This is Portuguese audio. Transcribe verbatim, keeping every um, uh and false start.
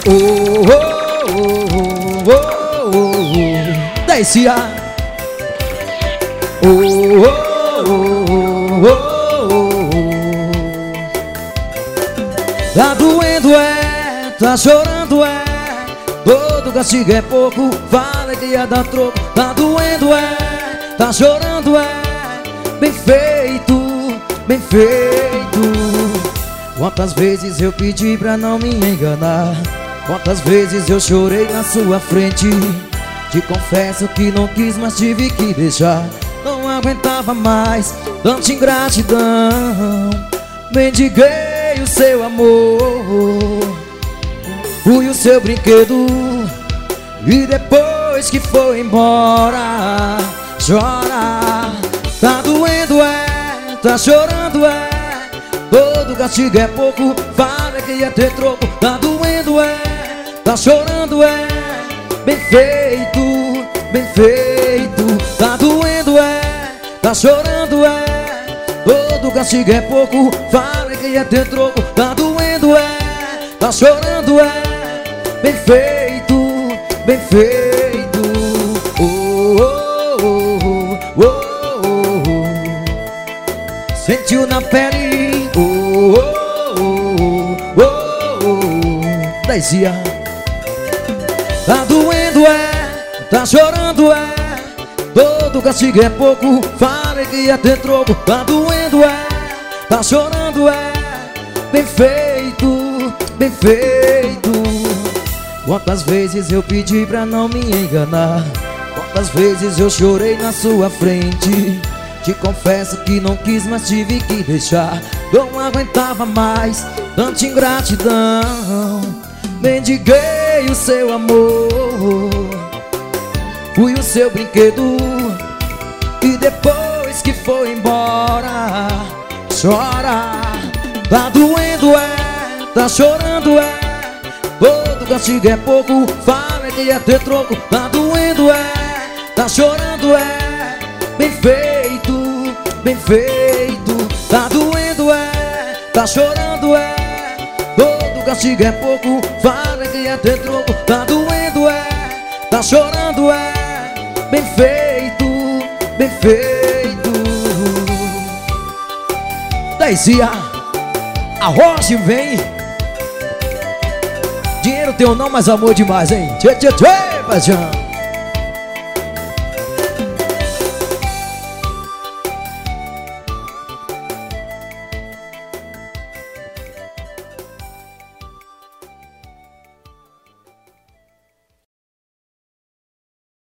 Oh, oh, oh, oh, oh, oh. Desce a. Oh, oh, oh, oh, oh, oh. Tá doendo é, tá chorando é, todo castigo é pouco, fala que ia dar troco. Tá doendo é, tá chorando é, bem feito, bem feito. Quantas vezes eu pedi pra não me enganar, quantas vezes eu chorei na sua frente. Te confesso que não quis, mas tive que deixar. Não aguentava mais tanta ingratidão. Mendiguei o seu amor, fui o seu brinquedo, e depois que foi embora, chora. Tá doendo é, tá chorando é, todo castigo é pouco, fala que ia ter troco. Tá doendo é, tá chorando é, bem feito, bem feito. Tá doendo é, tá chorando é, todo castigo é pouco, fala que ia ter troco. Tá doendo é, tá chorando é, bem feito, bem feito. Oh, oh, oh, oh, oh, oh. Sentiu na pele. Oh, oh, oh, oh, oh. Descia. Tá doendo é, tá chorando é, todo castigo é pouco, falei que ia ter troco. Tá doendo é, tá chorando é, bem feito, bem feito. Quantas vezes eu pedi pra não me enganar, quantas vezes eu chorei na sua frente. Te confesso que não quis, mas tive que deixar. Não aguentava mais tanta ingratidão. Mendiguei o seu amor, fui o seu brinquedo, e depois que foi embora, chora. Tá doendo é, tá chorando é, todo castigo é pouco, fala que ia ter troco. Tá doendo é, tá chorando é, bem feito, bem feito. Tá doendo é, tá chorando é, todo castigo é pouco, fala que ia ter troco. Tá doendo é, tá chorando é, bem feito, bem feito. Descia, a rocha vem. Dinheiro teu não, mas amor demais, hein? Tchê, tchê, tchê, paixão.